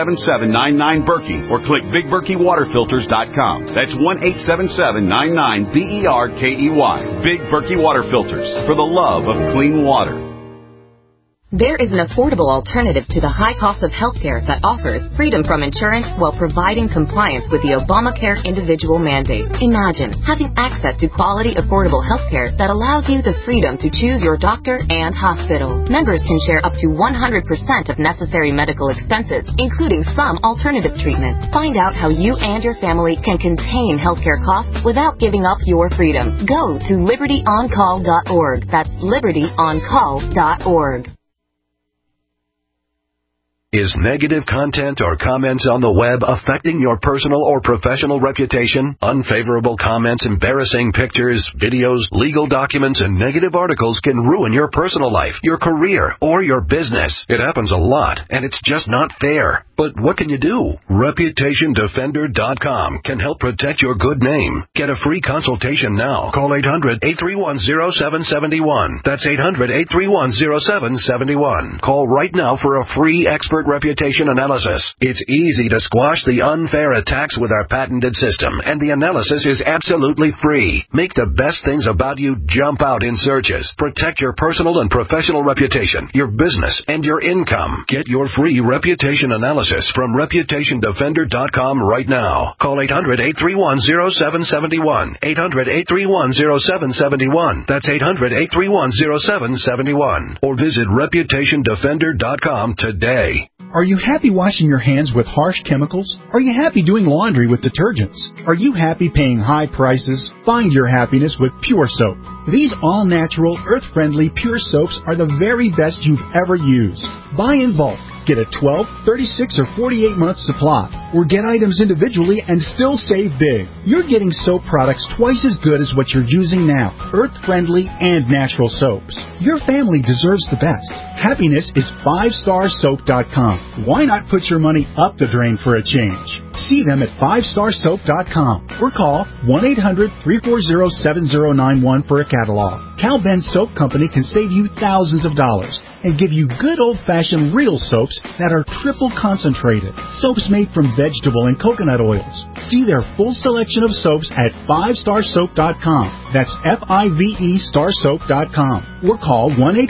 1-877-99-BERKEY or click BigBerkeyWaterFilters.com. That's 1-877-99-BERKEY. Big Berkey Water Filters, for the love of clean water. There is an affordable alternative to the high cost of healthcare that offers freedom from insurance while providing compliance with the Obamacare individual mandate. Imagine having access to quality, affordable healthcare that allows you the freedom to choose your doctor and hospital. Members can share up to 100% of necessary medical expenses, including some alternative treatments. Find out how you and your family can contain healthcare costs without giving up your freedom. Go to libertyoncall.org. That's libertyoncall.org. Is negative content or comments on the web affecting your personal or professional reputation? Unfavorable comments, embarrassing pictures, videos, legal documents, and negative articles can ruin your personal life, your career, or your business. It happens a lot, and it's just not fair. But what can you do? ReputationDefender.com can help protect your good name. Get a free consultation now. Call 800-831-0771. That's 800-831-0771. Call right now for a free expert reputation analysis. It's easy to squash the unfair attacks with our patented system, and the analysis is absolutely free. Make the best things about you jump out in searches. Protect your personal and professional reputation, your business, and your income. Get your free reputation analysis from ReputationDefender.com right now. Call 800-831-0771. 800-831-0771. That's 800-831-0771. Or visit ReputationDefender.com today. Are you happy washing your hands with harsh chemicals? Are you happy doing laundry with detergents? Are you happy paying high prices? Find your happiness with Pure Soap. These all-natural, earth-friendly Pure Soaps are the very best you've ever used. Buy in bulk. Get a 12, 36, or 48-month supply, or get items individually and still save big. You're getting soap products twice as good as what you're using now, earth-friendly and natural soaps. Your family deserves the best. Happiness is 5starsoap.com. Why not put your money up the drain for a change? See them at 5starsoap.com or call 1-800-340-7091 for a catalog. Cal Ben Soap Company can save you thousands of dollars and give you good old-fashioned real soaps that are triple concentrated. Soaps made from vegetable and coconut oils. See their full selection of soaps at 5starsoap.com. That's F-I-V-E starsoap.com. Or call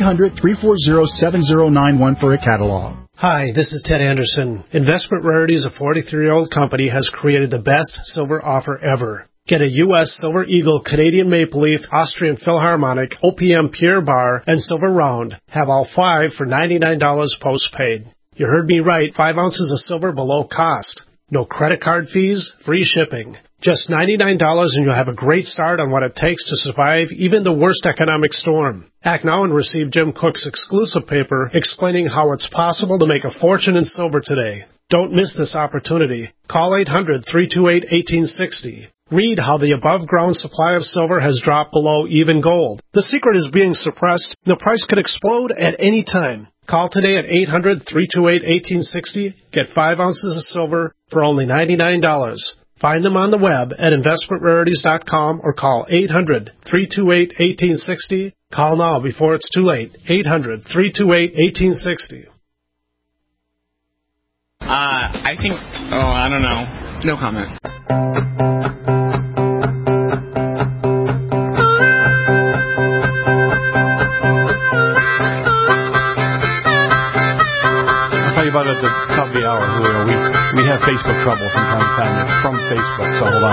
1-800-340-7091 for a catalog. Hi, this is Ted Anderson. Investment Rarities, a 43-year-old company, has created the best silver offer ever. Get a U.S. Silver Eagle, Canadian Maple Leaf, Austrian Philharmonic, OPM Pure Bar, and Silver Round. Have all 5 for $99 postpaid. You heard me right, 5 ounces of silver below cost. No credit card fees, free shipping. Just $99 and you'll have a great start on what it takes to survive even the worst economic storm. Act now and receive Jim Cook's exclusive paper explaining how it's possible to make a fortune in silver today. Don't miss this opportunity. Call 800-328-1860. Read how the above-ground supply of silver has dropped below even gold. The secret is being suppressed. The price could explode at any time. Call today at 800-328-1860. Get 5 ounces of silver for only $99. Find them on the web at investmentrarities.com or call 800-328-1860. Call now before it's too late. 800-328-1860. I think, I don't know. No comment. I'll tell you about it at the top of the hour, Julio. We have Facebook trouble from time to time. It's from Facebook, so hold on.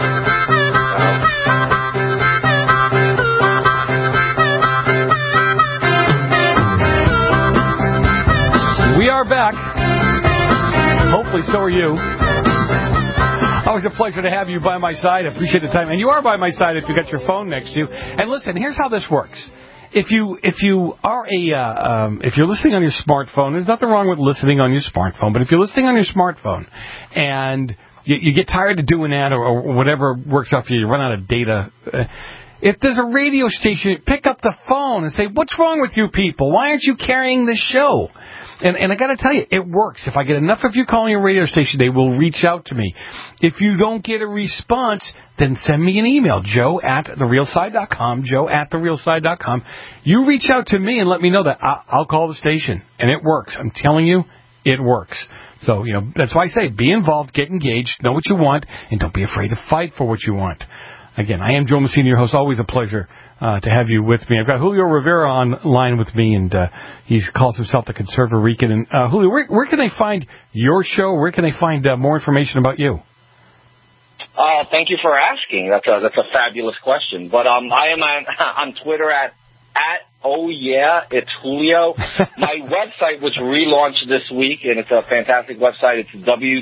We are back. Hopefully so are you. Always a pleasure to have you by my side. I appreciate the time. And you are by my side if you got your phone next to you. And listen, here's how this works. If you're listening on your smartphone, there's nothing wrong with listening on your smartphone. But if you're listening on your smartphone and you get tired of doing that or whatever works out for you, you run out of data. If there's a radio station, pick up the phone and say, "What's wrong with you people? Why aren't you carrying the show?" And I got to tell you, it works. If I get enough of you calling a radio station, they will reach out to me. If you don't get a response, then send me an email, joe@therealside.com, joe@therealside.com. You reach out to me and let me know that I'll call the station. And it works. I'm telling you, it works. So, that's why I say be involved, get engaged, know what you want, and don't be afraid to fight for what you want. Again, I am Joe Messina, your host. Always a pleasure to have you with me. I've got Julio Rivera on line with me, and he calls himself the Conservative Rican. And Julio, where can they find your show? Where can they find more information about you? Thank you for asking. That's a fabulous question. But I am on Twitter at oh yeah, it's Julio. My website was relaunched this week, and it's a fantastic website. It's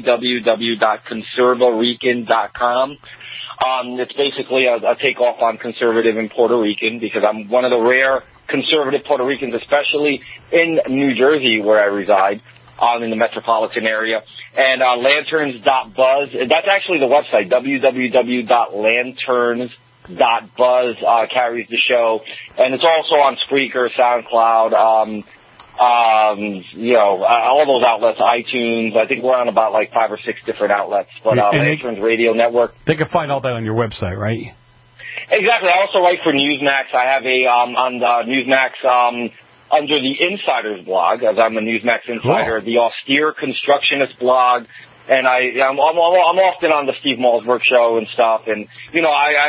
www.conservarican.com. It's basically a takeoff on conservative in Puerto Rican, because I'm one of the rare conservative Puerto Ricans, especially in New Jersey, where I reside, in the metropolitan area. And lanterns.buzz, that's actually the website, www.lanterns.buzz carries the show. And it's also on Spreaker, SoundCloud, all those outlets, iTunes. I think we're on about like 5 or 6 different outlets. But Lanterns Radio Network. They can find all that on your website, right? Exactly. I also write for Newsmax. I have on Newsmax under the Insiders blog, as I'm a Newsmax insider, the Austere Constructionist blog, and I'm often on the Steve Malzberg show and stuff. And you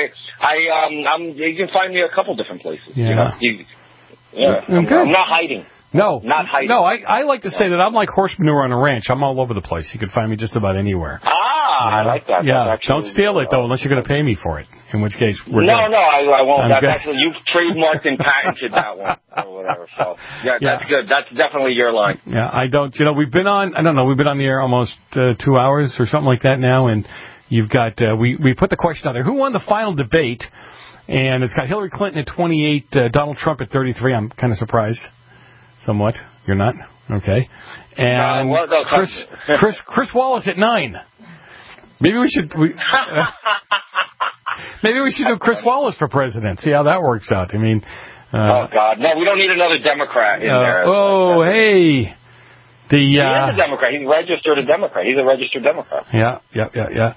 can find me a couple different places. Yeah. I'm not hiding. No, not hiding. No, I like to say that I'm like horse manure on a ranch. I'm all over the place. You can find me just about anywhere. I like that. Yeah, don't steal it though, unless you're going to pay me for it. In which case, we're No, good. I won't. That's actually, you've trademarked and patented that one or whatever. So that's good. That's definitely your line. Yeah, I don't. We've been on. I don't know. We've been on the air almost 2 hours or something like that now, and you've got. We put the question out there: who won the final debate? And it's got Hillary Clinton at 28, Donald Trump at 33. I'm kind of surprised. Somewhat. You're not? Okay. And Chris Wallace at 9. Maybe we should do Chris Wallace for president. See how that works out. I mean, oh God, no, we don't need another Democrat in there. Oh, hey. He is a Democrat. He's registered a Democrat. He's a registered Democrat. Yeah. But I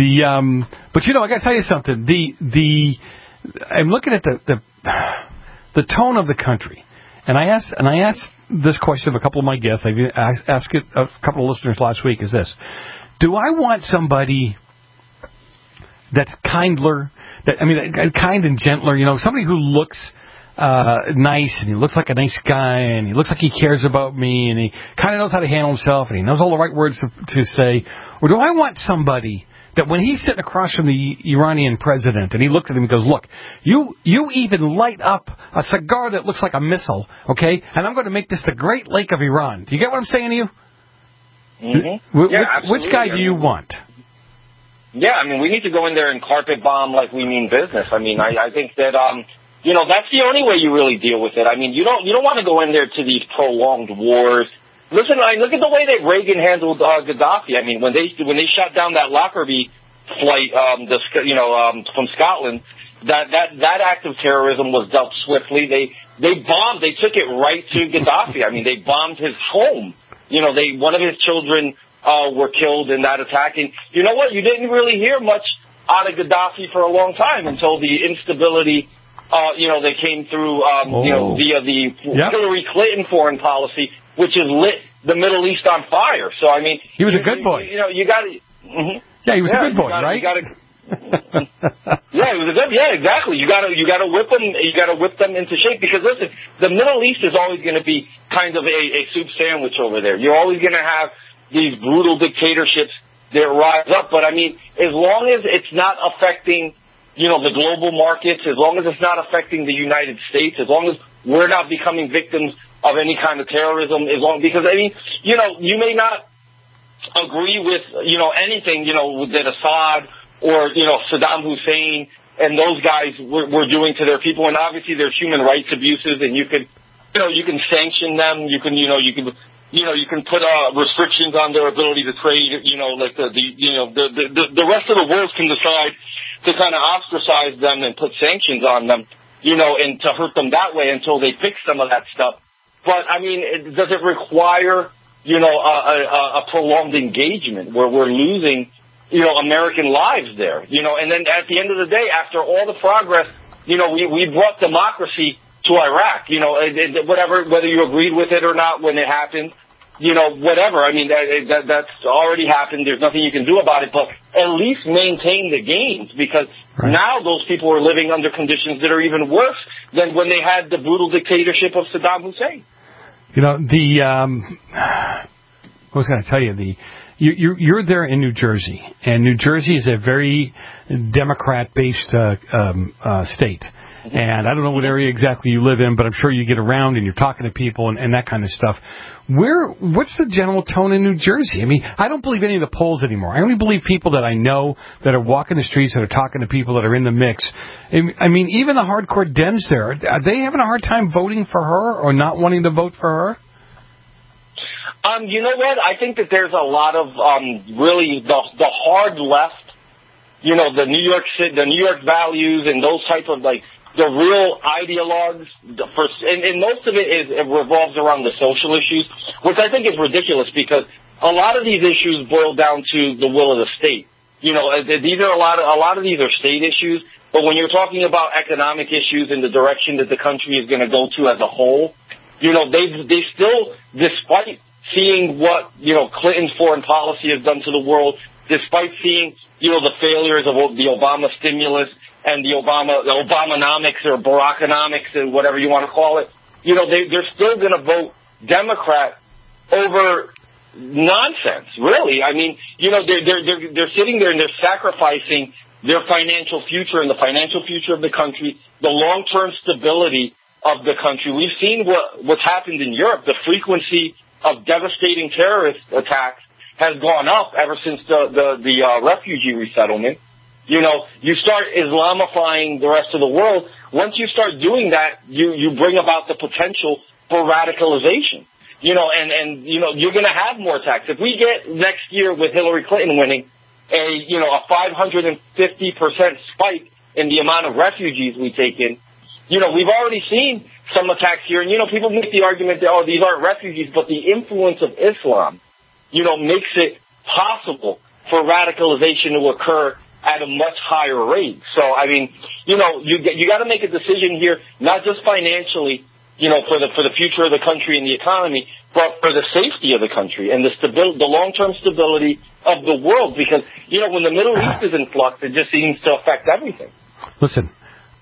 got to tell you something. I'm looking at the tone of the country. And I asked this question of a couple of my guests. I asked it of a couple of listeners last week. Is this: do I want somebody that's kinder, kind and gentler? Somebody who looks nice, and he looks like a nice guy, and he looks like he cares about me, and he kind of knows how to handle himself, and he knows all the right words to say. Or do I want somebody that when he's sitting across from the Iranian president and he looks at him and goes, look, you even light up a cigar that looks like a missile, okay? And I'm going to make this the Great Lake of Iran. Do you get what I'm saying to you? Mm-hmm. Which guy do you want? Yeah, we need to go in there and carpet bomb like we mean business. I think that, that's the only way you really deal with it. You don't want to go in there to these prolonged wars. Listen, look at the way that Reagan handled Gaddafi. When they shot down that Lockerbie flight, from Scotland, that act of terrorism was dealt swiftly. They bombed. They took it right to Gaddafi. They bombed his home. One of his children were killed in that attack. And you know what? You didn't really hear much out of Gaddafi for a long time until the instability. They came through, via the Hillary Clinton foreign policy, which has lit the Middle East on fire. So, he was a good boy. You got to... Mm-hmm. Yeah, he was a good boy, right? Yeah, he was a good... Yeah, exactly. You got to whip them. You got to whip them into shape, because listen, the Middle East is always going to be kind of a soup sandwich over there. You're always going to have these brutal dictatorships that rise up. But as long as it's not affecting, the global markets, as long as it's not affecting the United States, as long as we're not becoming victims of any kind of terrorism, because you may not agree with, anything, that Assad or, Saddam Hussein and those guys were doing to their people. And obviously there's human rights abuses, and you can sanction them. You can put restrictions on their ability to trade, like the rest of the world can decide to kind of ostracize them and put sanctions on them, and to hurt them that way until they fix some of that stuff. But, does it require, a prolonged engagement where we're losing, American lives there? And then at the end of the day, after all the progress, we brought democracy to Iraq, whether you agreed with it or not when it happened, whatever. I mean, that's already happened. There's nothing you can do about it, but at least maintain the gains, because now those people are living under conditions that are even worse than when they had the brutal dictatorship of Saddam Hussein. I was going to tell you, you're there in New Jersey, and New Jersey is a very Democrat-based state. And I don't know what area exactly you live in, but I'm sure you get around and you're talking to people and that kind of stuff. What's the general tone in New Jersey? I mean, I don't believe any of the polls anymore. I only believe people that I know that are walking the streets, that are talking to people that are in the mix. I mean, even the hardcore Dems there, are they having a hard time voting for her or not wanting to vote for her? You know what? I think that there's a lot of really the hard left, the New York values and those type of the real ideologues, and most of it revolves around the social issues, which I think is ridiculous because a lot of these issues boil down to the will of the state. These are a lot of these are state issues, but when you're talking about economic issues and the direction that the country is going to go to as a whole, they still, despite seeing what Clinton's foreign policy has done to the world, despite seeing the failures of the Obama stimulus and the Obamanomics or Barackonomics or whatever you want to call it, they're still going to vote Democrat over nonsense, really. I mean, they're sitting there and they're sacrificing their financial future and the financial future of the country, the long-term stability of the country. We've seen what's happened in Europe. The frequency of devastating terrorist attacks has gone up ever since the refugee resettlement. You start Islamifying the rest of the world. Once you start doing that, you bring about the potential for radicalization. And you're going to have more attacks. If we get next year with Hillary Clinton winning a 550% spike in the amount of refugees we take in, we've already seen some attacks here. And, people make the argument that, these aren't refugees, but the influence of Islam, makes it possible for radicalization to occur at a much higher rate. So, I mean, you got to make a decision here, not just financially, for the future of the country and the economy, but for the safety of the country and the long-term stability of the world. Because, when the Middle East is in flux, it just seems to affect everything. Listen,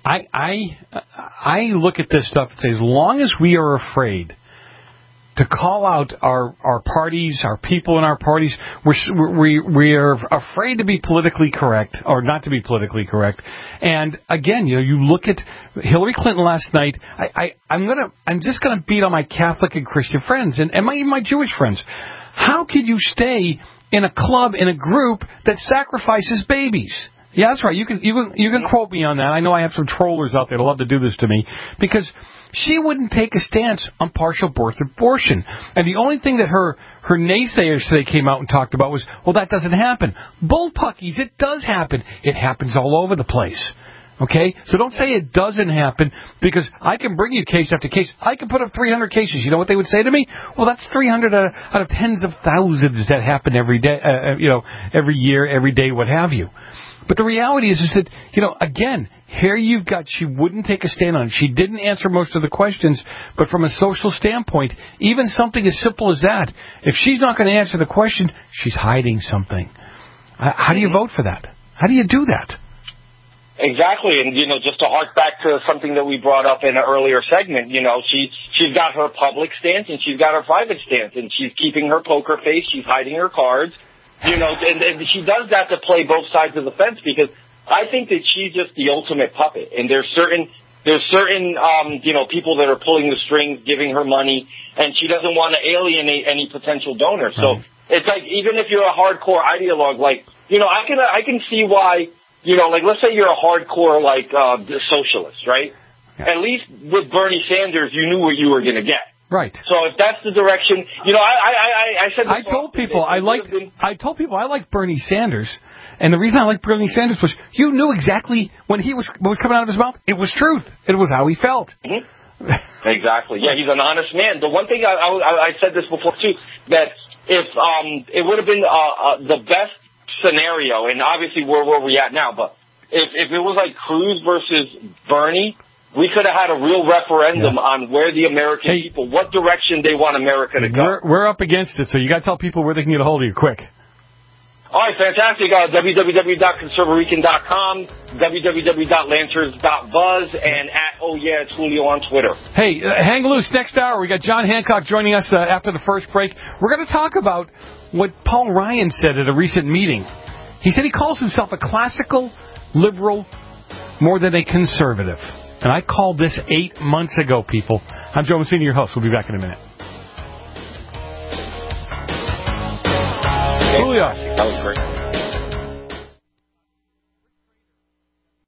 I look at this stuff and say, as long as we are afraid to call out our parties, our people in our parties, we are afraid to be politically correct or not to be politically correct. And again, you look at Hillary Clinton last night. I'm just gonna beat on my Catholic and Christian friends and even my Jewish friends. How can you stay in a club, in a group that sacrifices babies? Yeah, that's right. You can quote me on that. I know I have some trollers out there that love to do this to me because she wouldn't take a stance on partial birth abortion. And the only thing that her naysayers today came out and talked about was, well, that doesn't happen. Bullpuckies, it does happen. It happens all over the place. Okay? So don't say it doesn't happen, because I can bring you case after case. I can put up 300 cases. You know what they would say to me? Well, that's 300 out of tens of thousands that happen every day, every year, every day, what have you. But the reality is that, again, here you've got, she wouldn't take a stand on it. She didn't answer most of the questions, but from a social standpoint, even something as simple as that, if she's not going to answer the question, she's hiding something. How do you vote for that? How do you do that? Exactly, and just to hark back to something that we brought up in an earlier segment, she's got her public stance and she's got her private stance, and she's keeping her poker face, she's hiding her cards, and she does that to play both sides of the fence, because I think that she's just the ultimate puppet, and there's certain people that are pulling the strings, giving her money, and she doesn't want to alienate any potential donor. So it's like, even if you're a hardcore ideologue, I can see why. Let's say you're a hardcore, socialist, right? Yeah. At least with Bernie Sanders, you knew what you were going to get. Right. So if that's the direction, I said. I told people I like Bernie Sanders, and the reason I like Bernie Sanders was you knew exactly when what was coming out of his mouth. It was truth. It was how he felt. Mm-hmm. Exactly. Yeah, he's an honest man. The one thing I said this before too, that if it would have been the best scenario, and obviously we're where we're at now, but if it was like Cruz versus Bernie, we could have had a real referendum on where the American people, what direction they want America to go. We're up against it, so you got to tell people where they can get a hold of you quick. All right, fantastic. www.conservatorican.com, www.lanterns.buzz, and @it's Julio on Twitter. Hey, hang loose. Next hour, we got John Hancock joining us after the first break. We're going to talk about what Paul Ryan said at a recent meeting. He said he calls himself a classical liberal more than a conservative. And I called this 8 months ago, people. I'm Joe Messina, your host. We'll be back in a minute. Julio. That was great.